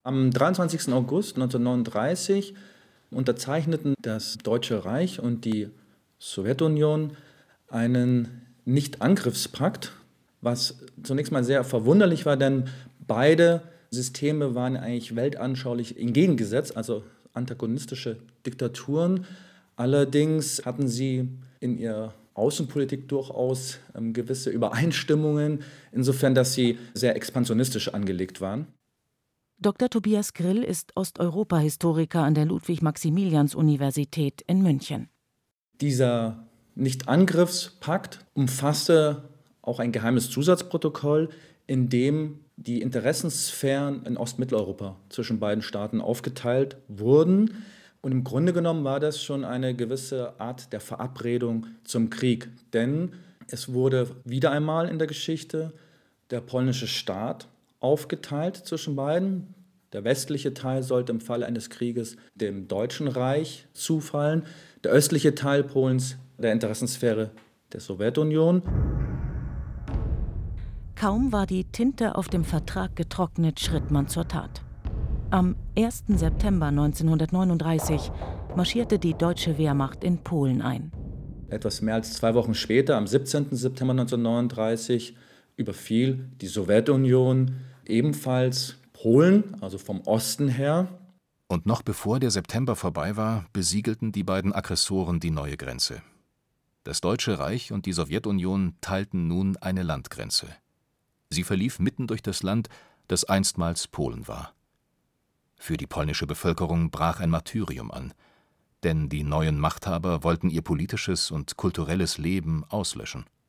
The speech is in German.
Am 23. August 1939 unterzeichneten das Deutsche Reich und die Sowjetunion einen Nichtangriffspakt, was zunächst mal sehr verwunderlich war, denn beide Systeme waren eigentlich weltanschaulich entgegengesetzt, also antagonistische Diktaturen. Allerdings hatten sie in ihrer Außenpolitik durchaus gewisse Übereinstimmungen, insofern, dass sie sehr expansionistisch angelegt waren. Dr. Tobias Grill ist Osteuropa-Historiker an der Ludwig-Maximilians-Universität in München. Dieser Nichtangriffspakt umfasste auch ein geheimes Zusatzprotokoll, in dem die Interessenssphären in Ostmitteleuropa zwischen beiden Staaten aufgeteilt wurden. Und im Grunde genommen war das schon eine gewisse Art der Verabredung zum Krieg. Denn es wurde wieder einmal in der Geschichte der polnische Staat aufgeteilt zwischen beiden. Der westliche Teil sollte im Falle eines Krieges dem Deutschen Reich zufallen, der östliche Teil Polens der Interessenssphäre der Sowjetunion. Kaum war die Tinte auf dem Vertrag getrocknet, schritt man zur Tat. Am 1. September 1939 marschierte die deutsche Wehrmacht in Polen ein. Etwas mehr als 2 Wochen später, am 17. September 1939, überfiel die Sowjetunion ebenfalls Polen, also vom Osten her. Und noch bevor der September vorbei war, besiegelten die beiden Aggressoren die neue Grenze. Das Deutsche Reich und die Sowjetunion teilten nun eine Landgrenze. Sie verlief mitten durch das Land, das einstmals Polen war. Für die polnische Bevölkerung brach ein Martyrium an, denn die neuen Machthaber wollten ihr politisches und kulturelles Leben auslöschen.